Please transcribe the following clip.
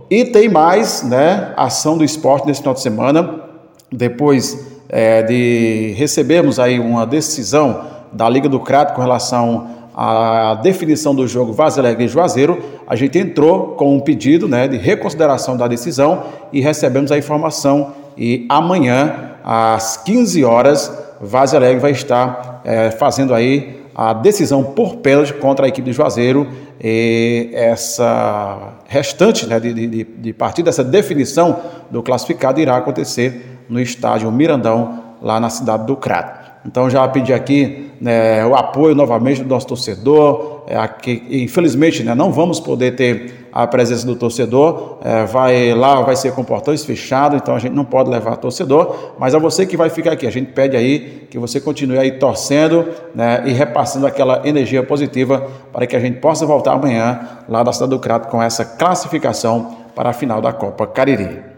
E tem mais, né, ação do esporte nesse final de semana, depois de recebermos aí uma decisão da Liga do Crato com relação à definição do jogo Vaz Alegre e Juazeiro. A gente entrou com um pedido, né, de reconsideração da decisão e recebemos a informação e amanhã, às 15 horas, Vaz Alegre vai estar fazendo aí a decisão por pênalti contra a equipe de Juazeiro. E essa restante, né, de partir dessa definição do classificado irá acontecer no estádio Mirandão, lá na cidade do Crato. Então já pedi aqui, né, o apoio novamente do nosso torcedor. Infelizmente, né, não vamos poder ter a presença do torcedor, vai ser com portões fechados, então a gente não pode levar torcedor, mas a você que vai ficar aqui, a gente pede aí que você continue aí torcendo, né, e repassando aquela energia positiva para que a gente possa voltar amanhã lá da cidade do Crato com essa classificação para a final da Copa Cariri.